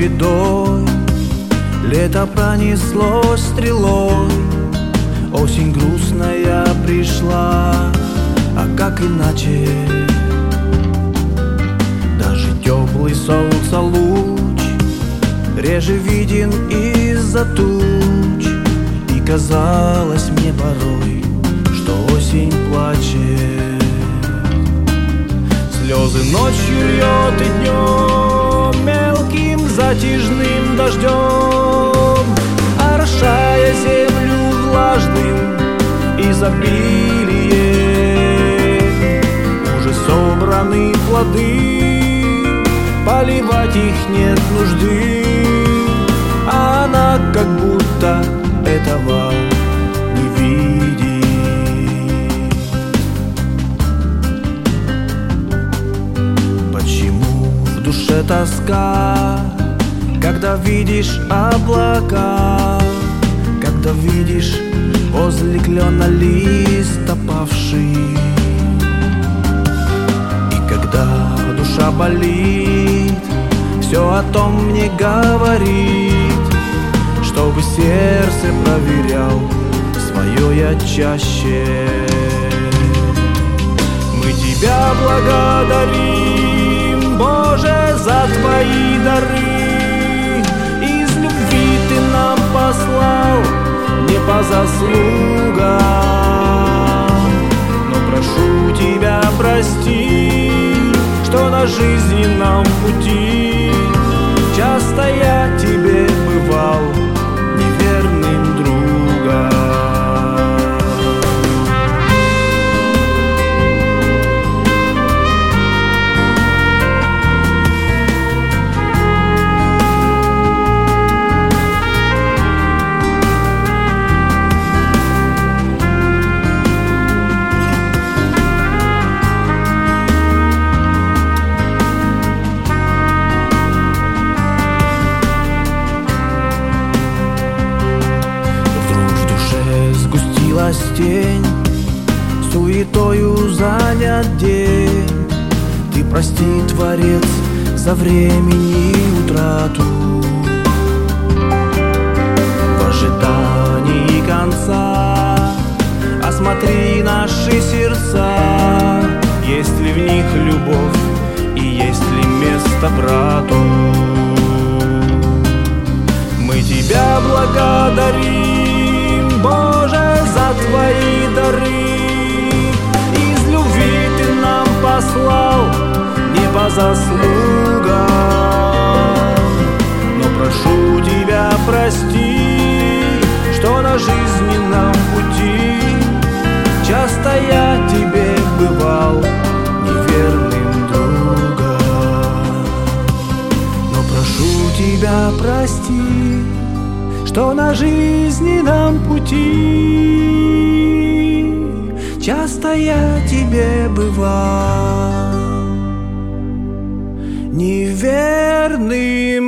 бедой. Лето пронеслось стрелой, осень грустная пришла, а как иначе? Даже теплый солнца луч реже виден из-за туч, и казалось мне порой, что осень плачет. Слезы ночью льет и днем мелким затяжным дождем, орошая землю влажным изобилием. Уже собраны плоды, поливать их нет нужды, а она как будто этого не видит. Почему в душе тоска, когда видишь облака, когда видишь возле клена лист опавший, и когда душа болит, все о том мне говорит, чтобы сердце проверял свое я чаще. Мы тебя благодарим, Боже, за твои дары. Из любви ты нам послал не по заслугам, но прошу тебя прости, что на жизненном пути часто я тебе бывал неверным другом. Тень, суетою занят день. Ты прости, Творец, за времени утрату. В ожидании конца осмотри наши сердца, есть ли в них любовь и есть ли место брату. Мы тебя благодарим, Боже, за твои дары. Из любви ты нам послал не по заслугам, но прошу тебя прости, что на жизненном пути часто я тебе бывал неверным другом. Но прошу тебя прости, что на жизненном пути часто я тебе бывал неверным